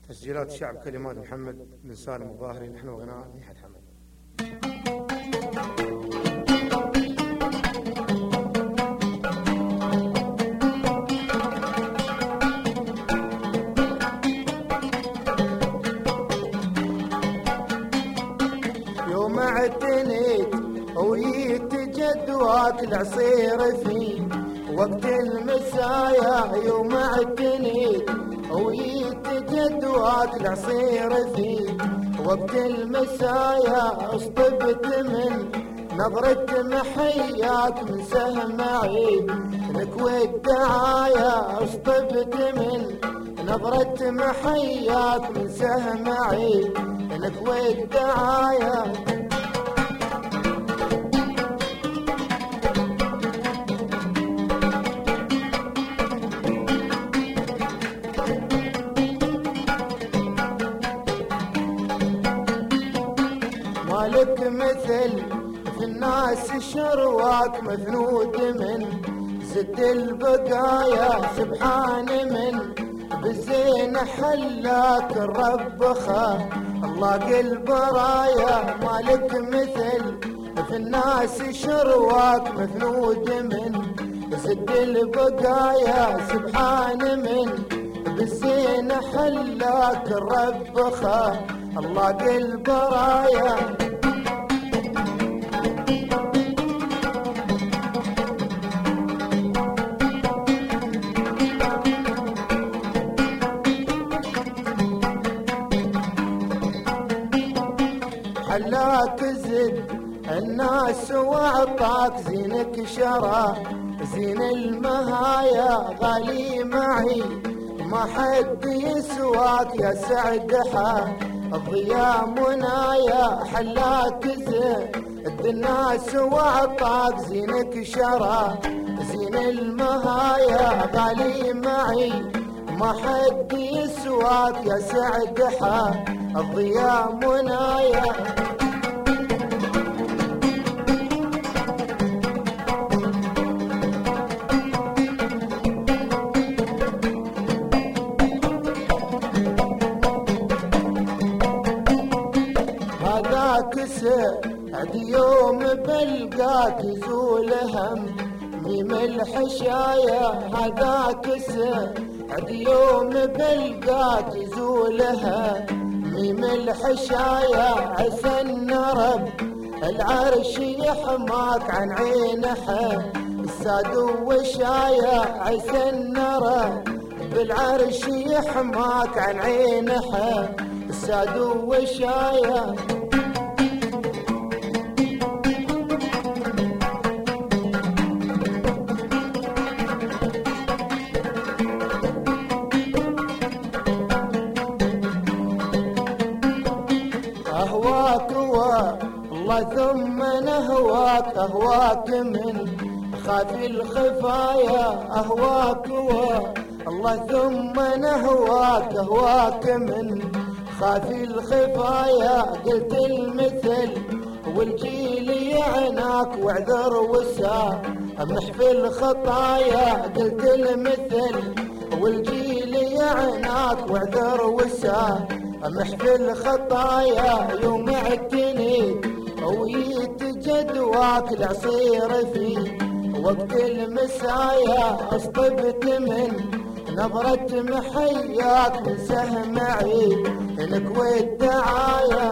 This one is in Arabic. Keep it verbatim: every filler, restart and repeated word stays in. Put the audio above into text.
تسجيلات الشعب، كلمات محمد بن سالم الظاهري، نحن وغناء مدحت حمد. يوم اعتنيت ويت جدواك العصير فيه وقت المسايا، يوم اعتنيت ويت جدواك العصير فيه وقت المسايا، اصطبت من نظرة محياك من سهم عيد لك والدعايا، اصطبت من نظرة محياك من سهم عيد لك والدعايا. مالك مثل في الناس شرواك مفنود من زد البقايا، سبحان من بالزين حلاك الرب خا الله قلب رايا. مالك مثل في الناس شرواك مفنود من زد البقايا، سبحان من بالزين حلاك الرب خا الله قلب رايا. حلاك زد الناس واعطاك زينك شرى زين المهايا، غالي معي ما حد يسواك يا سعد حا الضياء منايا. حلاك زد الناس واعطاك زينك شرى زين المهايا، غالي معي ما حد يسواك يا سعد حا الضياء منايا. هذاك سعد يوم بلقاك يزول هم ميم الحشايا، هذاك سعد يوم بلقاك يزول هم ميم الحشايا. عسى النرب العرش يحماك عن عينها الساد وشايا، عسى النرب بالعرش يحماك عن عينها الساد وشايا. أهواك والله ثم نهواك، أهواك من خافي الخفايا، أهواك والله ثم نهواك، أهواك من خافي الخفايا. قلت المثل والجيل يعناك واعذر وسامح في الخطايا، قلت المثل والجيل يعناك واعذر وسامح في الخطايا. يوم اعتنيت ويت جدواك العصير فيه وقت المسايا، اصطبت من نظرة محياك من سهم عيد لك والدعايا.